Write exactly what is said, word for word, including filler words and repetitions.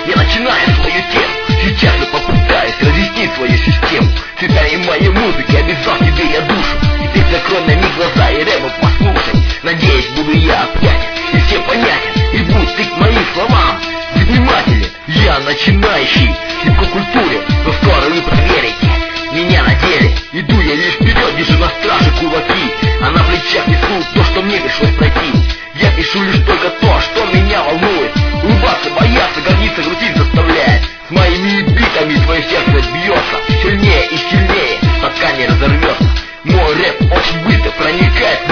Я начинаю свою тему. Сейчас я попытаюсь разъяснить свою систему. Цветами моей музыки обязал тебе я душу. Теперь закрой на миг глаза и рэпа послушай. Надеюсь, буду я опрятен и всем понятен, и будь ты к моим словам внимателен. Я начинающий в культуре, но скоро вы проверите меня на деле. Иду я лишь вперед, держу на страже кулаки, а на плечах несу то, что мне пришлось пройти. Я пишу лишь только то, что меня волнует. Улыбаться, бояться, гордиться, грустить заставляет. С моими битами твое сердце бьется сильнее и сильнее, пока не разорвется. Мой рэп очень быстро проникает